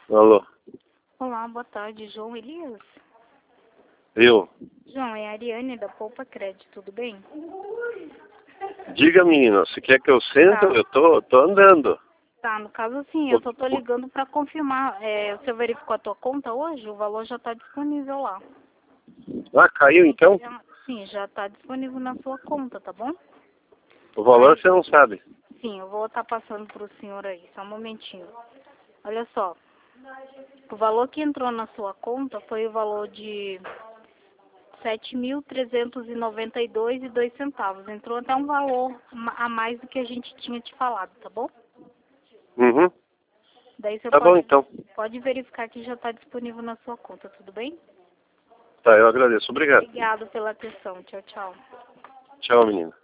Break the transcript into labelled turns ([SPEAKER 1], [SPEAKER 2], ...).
[SPEAKER 1] Alô?
[SPEAKER 2] Olá, boa tarde, João Elias.
[SPEAKER 1] Eu?
[SPEAKER 2] João, é a Ariane da Poupa Crédito, tudo bem?
[SPEAKER 1] Diga, menina, você quer que eu sente?
[SPEAKER 2] Tá.
[SPEAKER 1] Eu tô andando.
[SPEAKER 2] Tá, no caso sim, eu só tô ligando para confirmar. Você verificou a tua conta hoje? O valor já está disponível lá.
[SPEAKER 1] Ah, caiu então?
[SPEAKER 2] Sim, já está disponível na sua conta, tá bom?
[SPEAKER 1] O valor você não sabe.
[SPEAKER 2] Sim, eu vou estar passando para o senhor aí, só um momentinho. Olha só, o valor que entrou na sua conta foi o valor de R$ 7.392,02. Entrou até um valor a mais do que a gente tinha te falado, tá bom?
[SPEAKER 1] Uhum.
[SPEAKER 2] Daí você
[SPEAKER 1] Tá bom então.
[SPEAKER 2] pode verificar que já está disponível na sua conta, tudo bem?
[SPEAKER 1] Tá, eu agradeço. Obrigado.
[SPEAKER 2] Obrigado pela atenção. Tchau, tchau.
[SPEAKER 1] Tchau, menina.